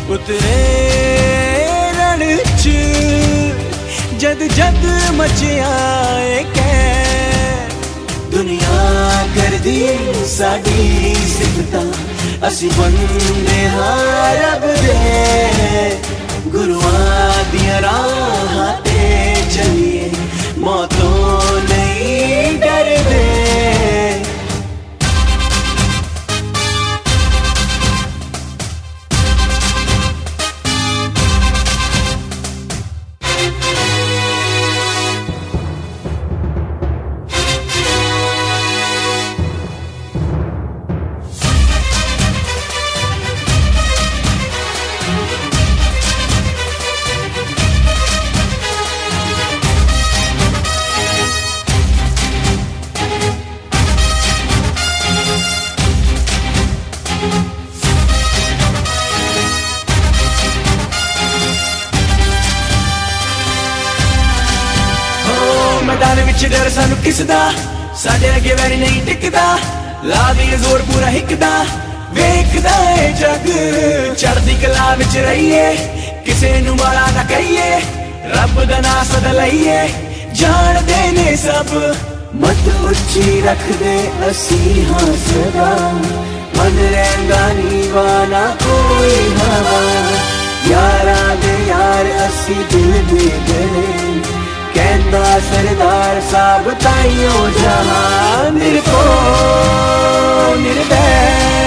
उतरे रण च जद जद मचिया दुनिया कर दी साडी सिफता असी बंदे हां रब दे गुरुआं दियां राहां ते चलिए मौतों नहीं डरदे। मैदान विच डर सानू किसदा साडे अगे वैरी नहीं टिकदा ला दी जोर पूरा हिकदा वेखदा ए जग चढ़दी कला विच रहिए किसे नू माड़ा ना कहिए रब दा नाम सदा लईए जानदे ने सब मत उच्ची रख दे असी हां सदा मन रहिंदा नीवा ना कोई हवा यारा दे यार असी दिल दे गले कहंदा सरदार साहब ताइयों जहां निरको निर्भय